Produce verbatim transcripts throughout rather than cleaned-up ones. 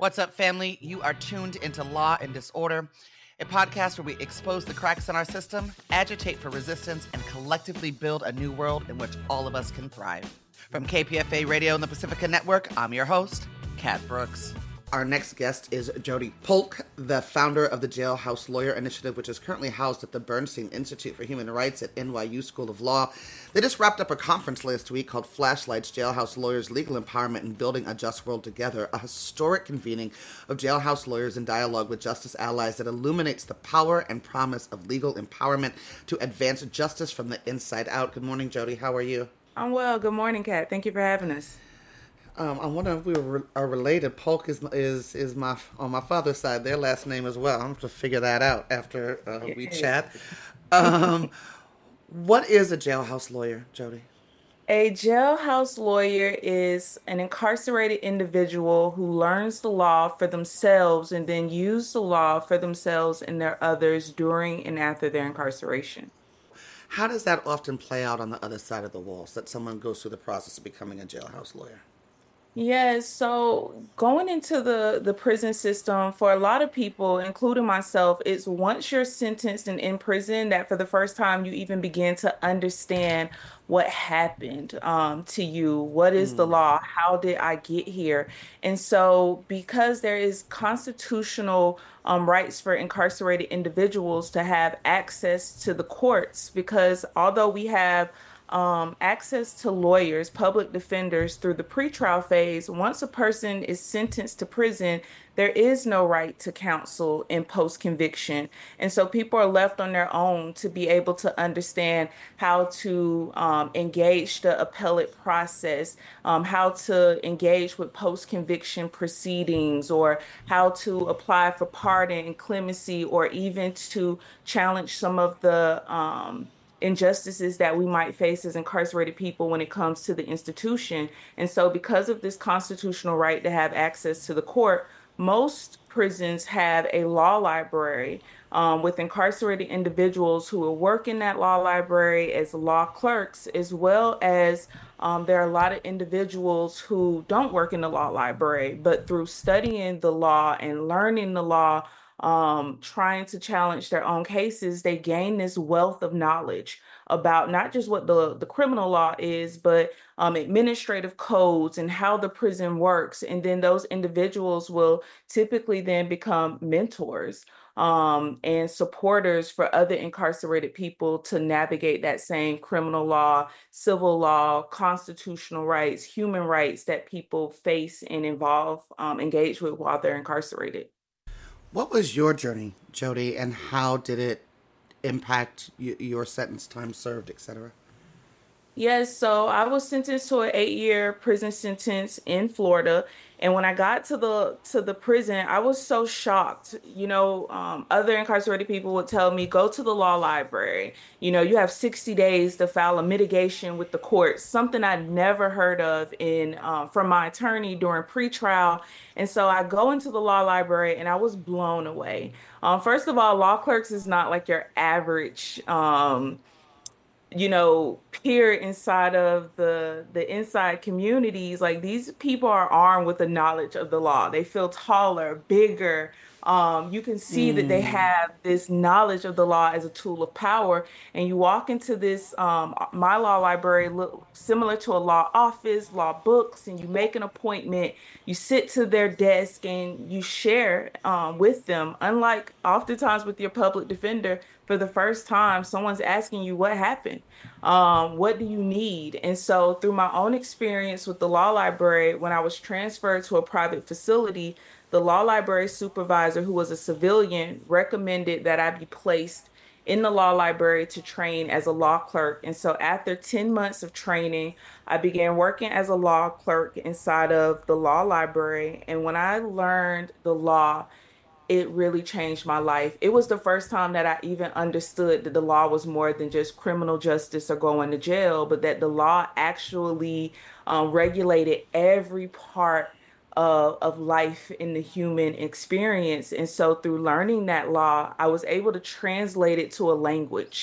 What's up, family? You are tuned into Law and Disorder, a podcast where we expose the cracks in our system, agitate for resistance, and collectively build a new world in which all of us can thrive. From K P F A Radio and the Pacifica Network, I'm your host, Kat Brooks. Our next guest is Jodi Polk, the founder of the Jailhouse Lawyer Initiative, which is currently housed at the Bernstein Institute for Human Rights at N Y U School of Law. They just wrapped up a conference last week called Flashlights, Jailhouse Lawyers, Legal Empowerment, and Building a Just World Together, a historic convening of jailhouse lawyers in dialogue with justice allies that illuminates the power and promise of legal empowerment to advance justice from the inside out. Good morning, Jodi. How are you? I'm well. Good morning, Kat. Thank you for having us. Um, I wonder if we were, are related. Polk is is is my on my father's side. Their last name as well. I'm going to figure that out after uh, we chat. Um, what is a jailhouse lawyer, Jodi? A jailhouse lawyer is an incarcerated individual who learns the law for themselves and then use the law for themselves and their others during and after their incarceration. How does that often play out on the other side of the walls, that someone goes through the process of becoming a jailhouse lawyer? Yes, so going into the the prison system for a lot of people, including myself, it's once you're sentenced and in prison that for the first time you even begin to understand what happened um, to you. What is the Mm. law? How did I get here? And so, because there is constitutional um, rights for incarcerated individuals to have access to the courts, because although we have um, access to lawyers, public defenders through the pretrial phase. Once a person is sentenced to prison, there is no right to counsel in post conviction. And so people are left on their own to be able to understand how to um, engage the appellate process, um, how to engage with post conviction proceedings, or how to apply for pardon and clemency, or even to challenge some of the um, injustices that we might face as incarcerated people when it comes to the institution. And so, because of this constitutional right to have access to the court, most prisons have a law library um, with incarcerated individuals who will work in that law library as law clerks, as well as um, there are a lot of individuals who don't work in the law library, but through studying the law and learning the law, um, trying to challenge their own cases, they gain this wealth of knowledge about not just what the, the criminal law is, but um, administrative codes and how the prison works. And then those individuals will typically then become mentors um, and supporters for other incarcerated people to navigate that same criminal law, civil law, constitutional rights, human rights that people face and involve, um, engage with while they're incarcerated. What was your journey, Jodi, and how did it impact y- your sentence, time served, et cetera? Yes, so I was sentenced to an eight-year prison sentence in Florida, and when I got to the to the prison, I was so shocked. You know, um, other incarcerated people would tell me, "Go to the law library. You know, you have sixty days to file a mitigation with the court." Something I'd never heard of in uh, from my attorney during pretrial, and so I go into the law library, and I was blown away. Um, first of all, law clerks is not like your average. Um, you know, peer inside of the the inside communities. Like, these people are armed with the knowledge of the law. They feel taller, bigger. Um, you can see that they Mm. have this knowledge of the law as a tool of power. And you walk into this um, my law library, look similar to a law office, law books, and you make an appointment. You sit to their desk and you share um, with them. Unlike oftentimes with your public defender, for the first time, someone's asking you what happened. Um, what do you need? And so, through my own experience with the law library, when I was transferred to a private facility, the law library supervisor, who was a civilian, recommended that I be placed in the law library to train as a law clerk. And so, after ten months of training, I began working as a law clerk inside of the law library. And when I learned the law, it really changed my life. It was the first time that I even understood that the law was more than just criminal justice or going to jail, but that the law actually um, regulated every part of, of life in the human experience. And so through learning that law, I was able to translate it to a language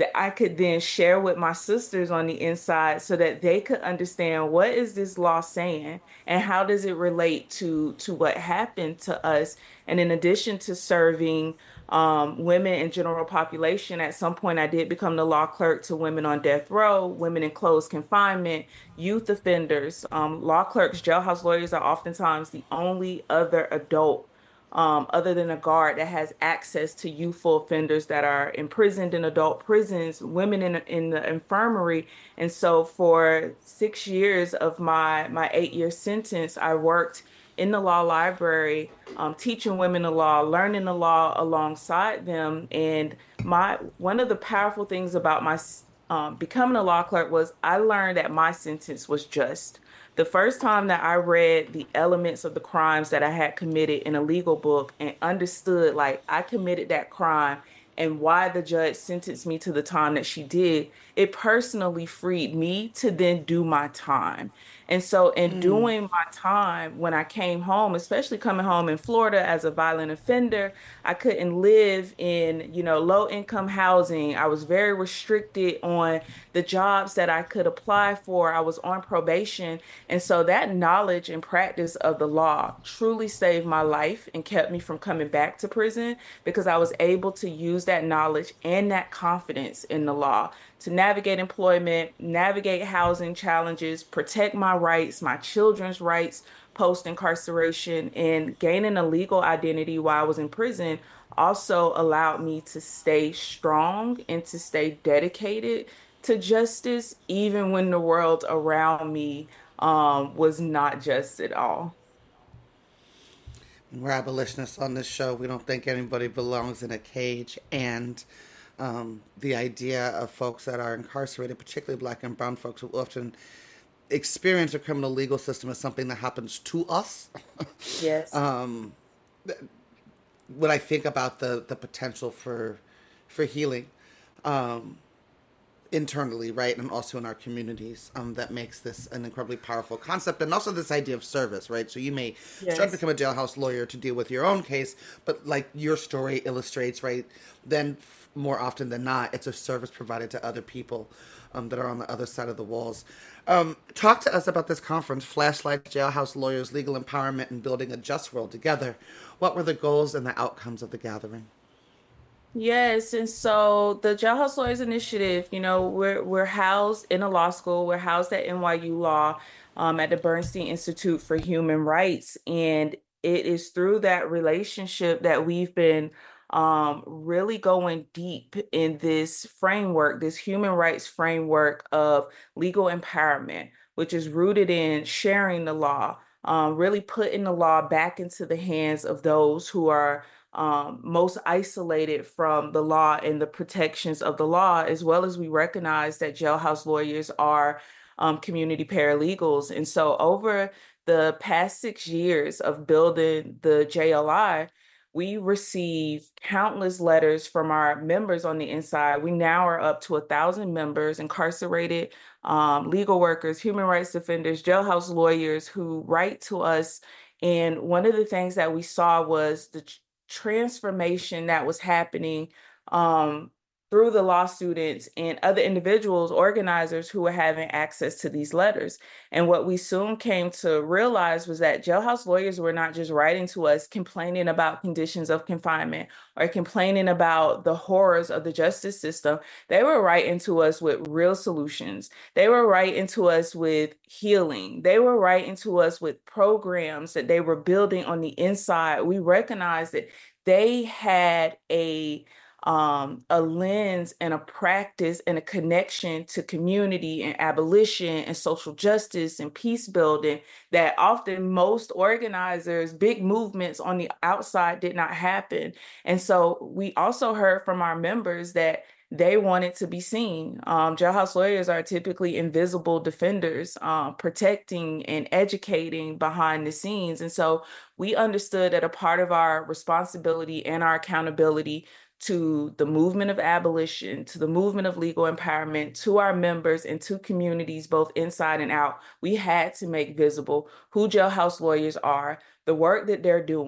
that I could then share with my sisters on the inside so that they could understand what is this law saying and how does it relate to to what happened to us. And in addition to serving um, women and general population, at some point I did become the law clerk to women on death row, women in closed confinement, youth offenders. Um, law clerks, jailhouse lawyers are oftentimes the only other adult um, other than a guard that has access to youthful offenders that are imprisoned in adult prisons, women in in the infirmary. And so for six years of my my eight year sentence, I worked in the law library, um, teaching women the law, learning the law alongside them. And my one of the powerful things about my um, becoming a law clerk was I learned that my sentence was just. The first time that I read the elements of the crimes that I had committed in a legal book and understood, like, I committed that crime and why the judge sentenced me to the time that she did, it personally freed me to then do my time. And so, in Mm. doing my time, when I came home, especially coming home in Florida as a violent offender, I couldn't live in, you know, low income housing. I was very restricted on the jobs that I could apply for. I was on probation. And so that knowledge and practice of the law truly saved my life and kept me from coming back to prison because I was able to use that knowledge and that confidence in the law to navigate employment, navigate housing challenges, protect my rights, my children's rights post incarceration, and gaining a legal identity while I was in prison also allowed me to stay strong and to stay dedicated to justice, even when the world around me um, was not just at all. We're abolitionists on this show. We don't think anybody belongs in a cage. And um, the idea of folks that are incarcerated, particularly black and brown folks who often experience a criminal legal system as something that happens to us. Yes. um, when I think about the, the potential for for healing, um, internally, right, and also in our communities, um, that makes this an incredibly powerful concept, and also this idea of service, right? So you may start to Yes. become a jailhouse lawyer to deal with your own case, but like your story illustrates, right, then f- more often than not, it's a service provided to other people um, that are on the other side of the walls. Um, talk to us about this conference, Flashlight, Jailhouse Lawyers, Legal Empowerment, and Building a Just World Together. What were the goals and the outcomes of the gathering? Yes, and so the Jailhouse Lawyers Initiative, you know, we're we're housed in a law school. We're housed at N Y U Law, um, at the Bernstein Institute for Human Rights, and it is through that relationship that we've been um, really going deep in this framework, this human rights framework of legal empowerment, which is rooted in sharing the law, um, really putting the law back into the hands of those who are um, most isolated from the law and the protections of the law, as well as we recognize that jailhouse lawyers are um, community paralegals. And so, over the past six years of building the J L I, we receive countless letters from our members on the inside. We now are up to a thousand members, incarcerated um, legal workers, human rights defenders, jailhouse lawyers who write to us. And one of the things that we saw was the transformation that was happening um, through the law students and other individuals, organizers who were having access to these letters. And what we soon came to realize was that jailhouse lawyers were not just writing to us complaining about conditions of confinement or complaining about the horrors of the justice system. They were writing to us with real solutions. They were writing to us with healing. They were writing to us with programs that they were building on the inside. We recognized that they had a um, a lens and a practice and a connection to community and abolition and social justice and peace building that often most organizers, big movements on the outside did not happen. And so we also heard from our members that they wanted to be seen. Um, jailhouse lawyers are typically invisible defenders, uh, protecting and educating behind the scenes. And so we understood that a part of our responsibility and our accountability to the movement of abolition, to the movement of legal empowerment, to our members and to communities, both inside and out, we had to make visible who jailhouse lawyers are, the work that they're doing,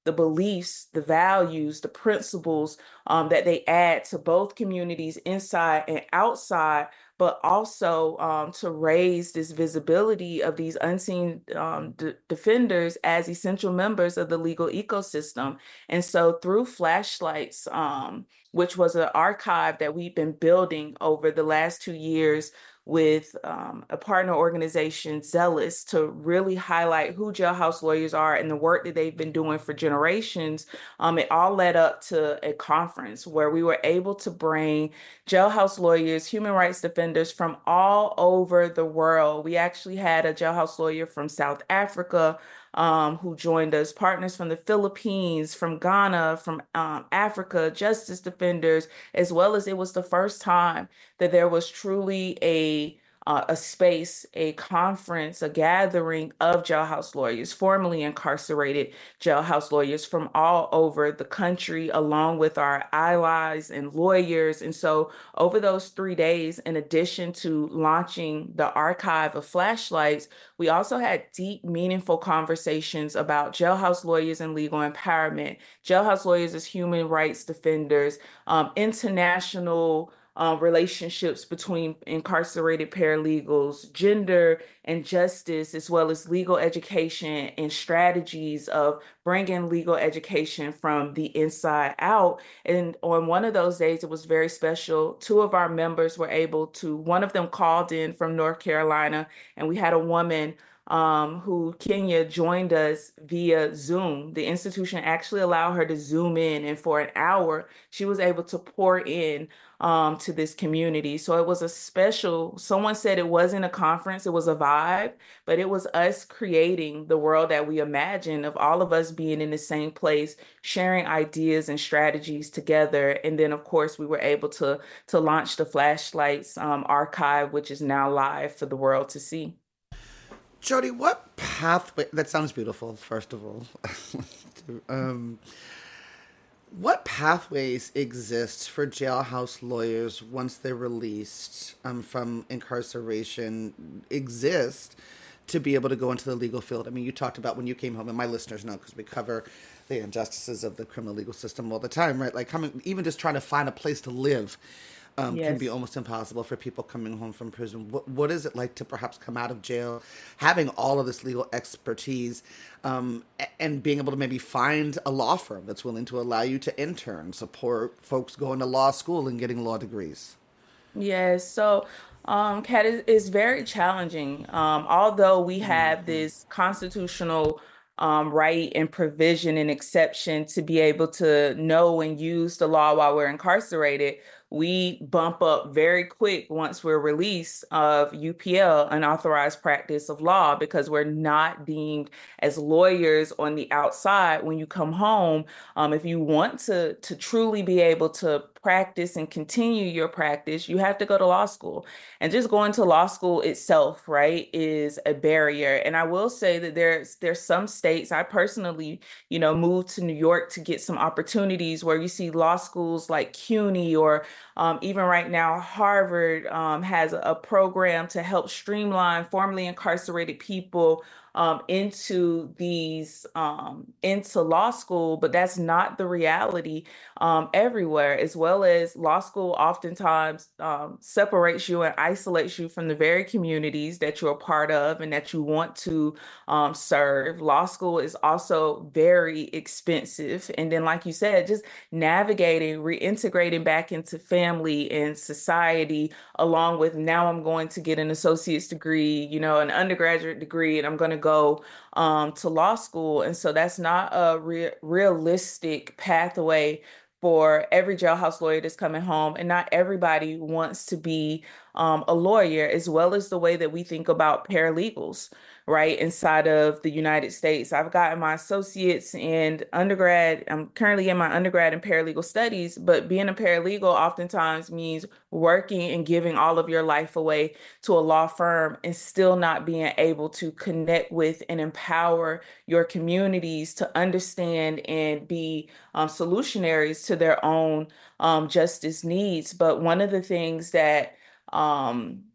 the beliefs, the values, the principles um, that they add to both communities inside and outside, but also um, to raise this visibility of these unseen um, d- defenders as essential members of the legal ecosystem. And so through Flashlights, um, which was an archive that we've been building over the last two years with um, a partner organization, Zealous, to really highlight who jailhouse lawyers are and the work that they've been doing for generations. Um, it all led up to a conference where we were able to bring jailhouse lawyers, human rights defenders from all over the world. We actually had a jailhouse lawyer from South Africa, um, who joined us, partners from the Philippines, from Ghana, from um, Africa, justice defenders, as well as it was the first time that there was truly a uh, a space, a conference, a gathering of jailhouse lawyers, formerly incarcerated jailhouse lawyers from all over the country, along with our allies and lawyers. And so, over those three days, in addition to launching the archive of Flashlights, we also had deep, meaningful conversations about jailhouse lawyers and legal empowerment, jailhouse lawyers as human rights defenders, um, international uh, relationships between incarcerated paralegals, gender and justice, as well as legal education and strategies of bringing legal education from the inside out. And on one of those days, it was very special. Two of our members were able to, one of them called in from North Carolina, and we had a woman um, who Kenya joined us via Zoom. The institution actually allowed her to Zoom in, and for an hour, she was able to pour in um, to this community. So it was a special, someone said it wasn't a conference, it was a vibe, but it was us creating the world that we imagined of all of us being in the same place, sharing ideas and strategies together. And then, of course, we were able to to launch the Flashlights um, archive, which is now live for the world to see. Jody, what pathway? That sounds beautiful, first of all. um, what pathways exist for jailhouse lawyers once they're released um, from incarceration exist to be able to go into the legal field? I mean, you talked about when you came home, and my listeners know because we cover the injustices of the criminal legal system all the time, right? Like coming, even just trying to find a place to live um, can be Yes. almost impossible for people coming home from prison. What, what is it like to perhaps come out of jail, having all of this legal expertise, um, and being able to maybe find a law firm that's willing to allow you to intern, support folks going to law school and getting law degrees? Yes, so um, Kat is, is very challenging. Um, although we have Mm-hmm. this constitutional um, right and provision and exception to be able to know and use the law while we're incarcerated, we bump up very quick once we're released of U P L, unauthorized practice of law, because we're not deemed as lawyers on the outside when you come home. Um, if you want to to truly be able to practice and continue your practice, you have to go to law school. And just going to law school itself, right, is a barrier. And I will say that there's there's some states, I personally, you know, moved to New York to get some opportunities where you see law schools like CUNY, or um, even right now, Harvard um, has a program to help streamline formerly incarcerated people um, into these um, into law school, but that's not the reality um, everywhere. As well as law school oftentimes um, separates you and isolates you from the very communities that you're a part of and that you want to um, serve. Law school is also very expensive, and then, like you said, just navigating, reintegrating back into family and society, along with now I'm going to get an associate's degree, you know, an undergraduate degree, and I'm going to go um, to law school. And so that's not a re realistic pathway for every jailhouse lawyer that's coming home. And not everybody wants to be um, a lawyer, as well as the way that we think about paralegals, right, inside of the United States. I've gotten my associates and undergrad. I'm currently in my undergrad in paralegal studies, but being a paralegal oftentimes means working and giving all of your life away to a law firm and still not being able to connect with and empower your communities to understand and be um, solutionaries to their own um, justice needs. But one of the things that um,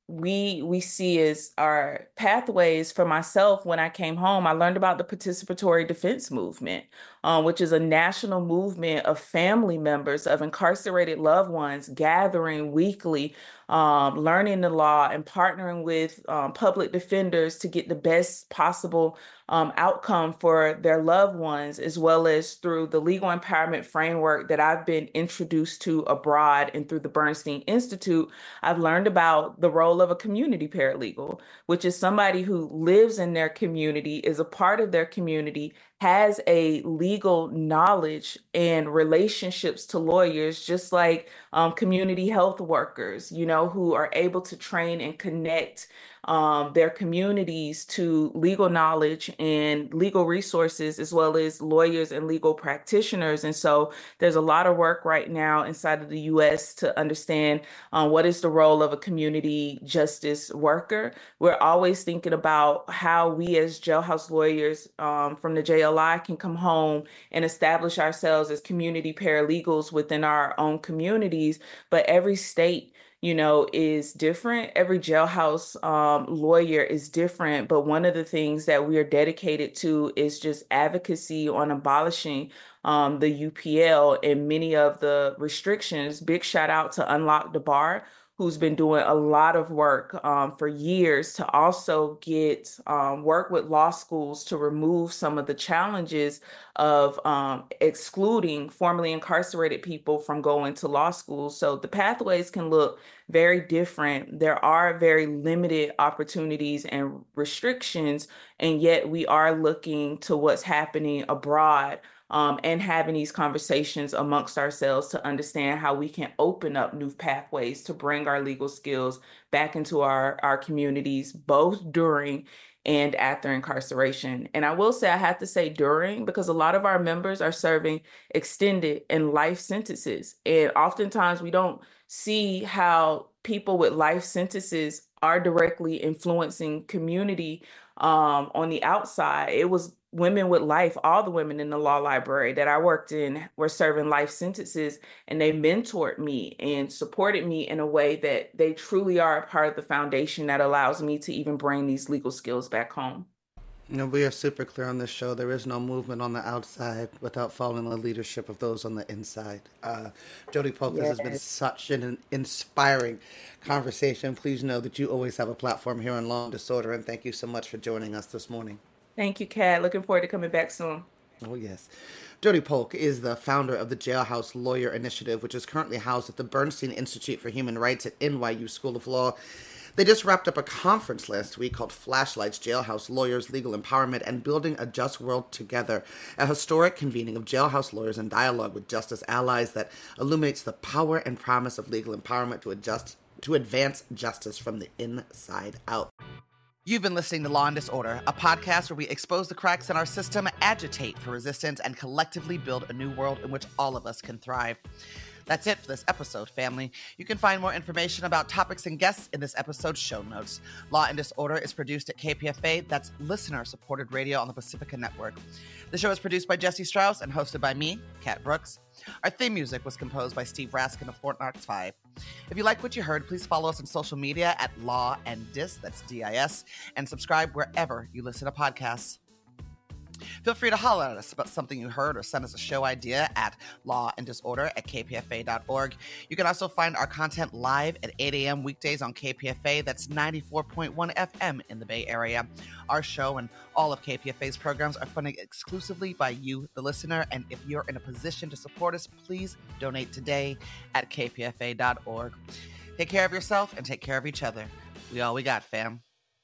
we we see as our pathways. For myself, when I came home, I learned about the participatory defense movement, um, which is a national movement of family members of incarcerated loved ones gathering weekly, um, learning the law and partnering with um, public defenders to get the best possible um, outcome for their loved ones, as well as through the legal empowerment framework that I've been introduced to abroad and through the Bernstein Institute. I've learned about the role of a community paralegal, which is somebody who lives in their community, is a part of their community, has a legal knowledge and relationships to lawyers, just like um, community health workers, you know, who are able to train and connect um, their communities to legal knowledge and legal resources, as well as lawyers and legal practitioners. And so there's a lot of work right now inside of the U S to understand um, what is the role of a community justice worker. We're always thinking about how we as jailhouse lawyers um, from the J L I can come home and establish ourselves as community paralegals within our own communities. But every state, you know, is different. Every jailhouse um, lawyer is different. But one of the things that we are dedicated to is just advocacy on abolishing um, the U P L and many of the restrictions. Big shout out to Unlock the Bar, who's been doing a lot of work um, for years to also get um, work with law schools to remove some of the challenges of um, excluding formerly incarcerated people from going to law school. So the pathways can look very different. There are very limited opportunities and restrictions, and yet we are looking to what's happening abroad um, and having these conversations amongst ourselves to understand how we can open up new pathways to bring our legal skills back into our, our communities, both during and after incarceration. And I will say, I have to say during, because a lot of our members are serving extended and life sentences. And oftentimes we don't see how people with life sentences are directly influencing community um, on the outside. It was women with life. All the women in the law library that I worked in were serving life sentences, and they mentored me and supported me in a way that they truly are a part of the foundation that allows me to even bring these legal skills back home. You know, we are super clear on this show. There is no movement on the outside without following the leadership of those on the inside. Uh, Jodi Polk, yes. This has been such an inspiring conversation. Please know that you always have a platform here on Law and Disorder, and thank you so much for joining us this morning. Thank you, Kat. Looking forward to coming back soon. Oh, yes. Jodi Polk is the founder of the Jailhouse Lawyer Initiative, which is currently housed at the Bernstein Institute for Human Rights at N Y U School of Law. They just wrapped up a conference last week called Flashlights, Jailhouse Lawyers, Legal Empowerment, and Building a Just World Together, a historic convening of jailhouse lawyers in dialogue with justice allies that illuminates the power and promise of legal empowerment to adjust to advance justice from the inside out. You've been listening to Law and Disorder, a podcast where we expose the cracks in our system, agitate for resistance, and collectively build a new world in which all of us can thrive. That's it for this episode, family. You can find more information about topics and guests in this episode's show notes. Law and Disorder is produced at K P F A, that's listener-supported radio on the Pacifica Network. The show is produced by Jesse Strauss and hosted by me, Kat Brooks. Our theme music was composed by Steve Raskin of Fort Knox five. If you like what you heard, please follow us on social media at Law and Dis, that's D I S, and subscribe wherever you listen to podcasts. Feel free to holler at us about something you heard or send us a show idea at law and disorder at k p f a dot org. You can also find our content live at eight a.m. weekdays on K P F A. That's ninety-four point one F M in the Bay Area. Our show and all of K P F A's programs are funded exclusively by you, the listener. And if you're in a position to support us, please donate today at k p f a dot org. Take care of yourself and take care of each other. We all we got, fam.